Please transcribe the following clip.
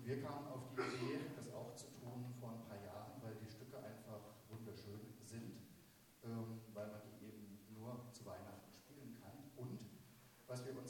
wir kamen auf die Idee, das auch zu tun vor ein paar Jahren, weil die Stücke einfach wunderschön sind, weil man die eben nur zu Weihnachten spielen kann. Und was wir